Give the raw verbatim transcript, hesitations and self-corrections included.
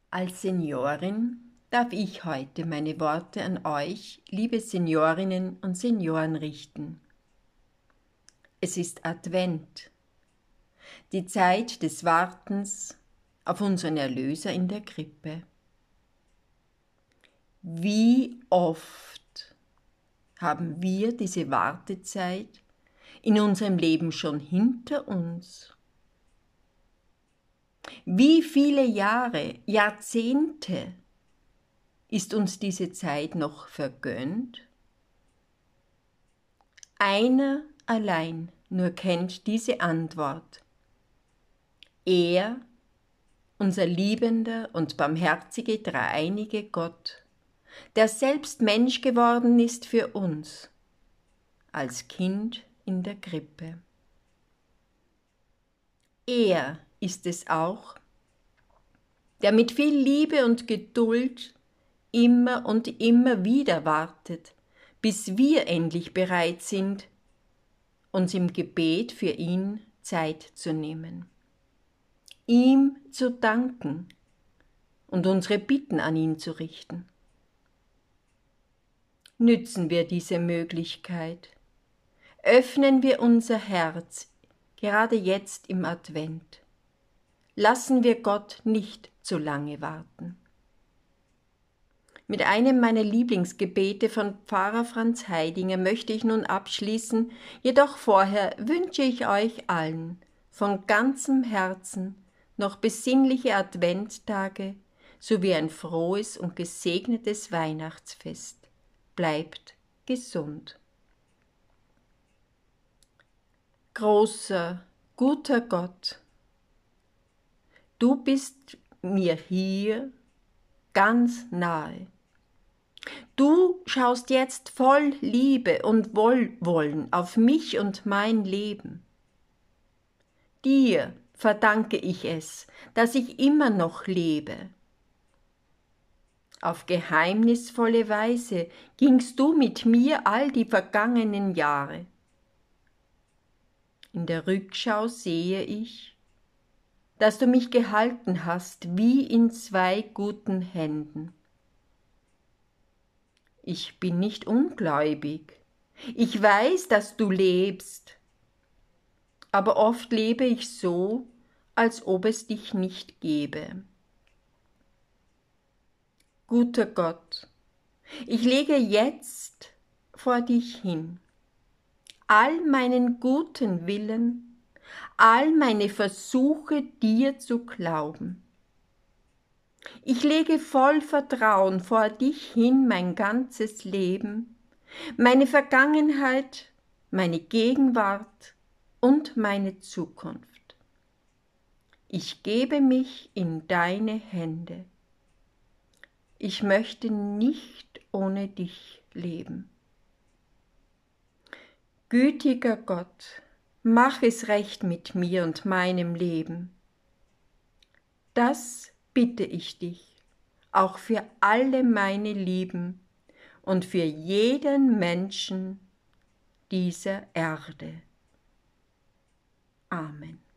Als Seniorin darf ich heute meine Worte an euch, liebe Seniorinnen und Senioren, richten. Es ist Advent, die Zeit des Wartens auf unseren Erlöser in der Krippe. Wie oft haben wir diese Wartezeit in unserem Leben schon hinter uns? Wie viele Jahre, Jahrzehnte ist uns diese Zeit noch vergönnt? Einer allein nur kennt diese Antwort. Er, unser liebender und barmherzige dreieinige Gott, der selbst Mensch geworden ist für uns, als Kind in der Krippe. Er ist es auch, der mit viel Liebe und Geduld immer und immer wieder wartet, bis wir endlich bereit sind, uns im Gebet für ihn Zeit zu nehmen, ihm zu danken und unsere Bitten an ihn zu richten. Nützen wir diese Möglichkeit, öffnen wir unser Herz, gerade jetzt im Advent. Lassen wir Gott nicht zu lange warten. Mit einem meiner Lieblingsgebete von Pfarrer Franz Heidinger möchte ich nun abschließen, jedoch vorher wünsche ich euch allen von ganzem Herzen noch besinnliche Adventtage sowie ein frohes und gesegnetes Weihnachtsfest. Bleibt gesund. Großer, guter Gott, du bist mir hier ganz nahe. Du schaust jetzt voll Liebe und Wohlwollen auf mich und mein Leben. Dir verdanke ich es, dass ich immer noch lebe. Auf geheimnisvolle Weise gingst du mit mir all die vergangenen Jahre. In der Rückschau sehe ich, dass du mich gehalten hast wie in zwei guten Händen. Ich bin nicht ungläubig. Ich weiß, dass du lebst. Aber oft lebe ich so, als ob es dich nicht gäbe. Guter Gott, ich lege jetzt vor dich hin all meinen guten Willen, all meine Versuche, dir zu glauben. Ich lege voll Vertrauen vor dich hin mein ganzes Leben, meine Vergangenheit, meine Gegenwart und meine Zukunft. Ich gebe mich in deine Hände. Ich möchte nicht ohne dich leben. Gütiger Gott, mach es recht mit mir und meinem Leben. Das bitte ich dich, auch für alle meine Lieben und für jeden Menschen dieser Erde. Amen.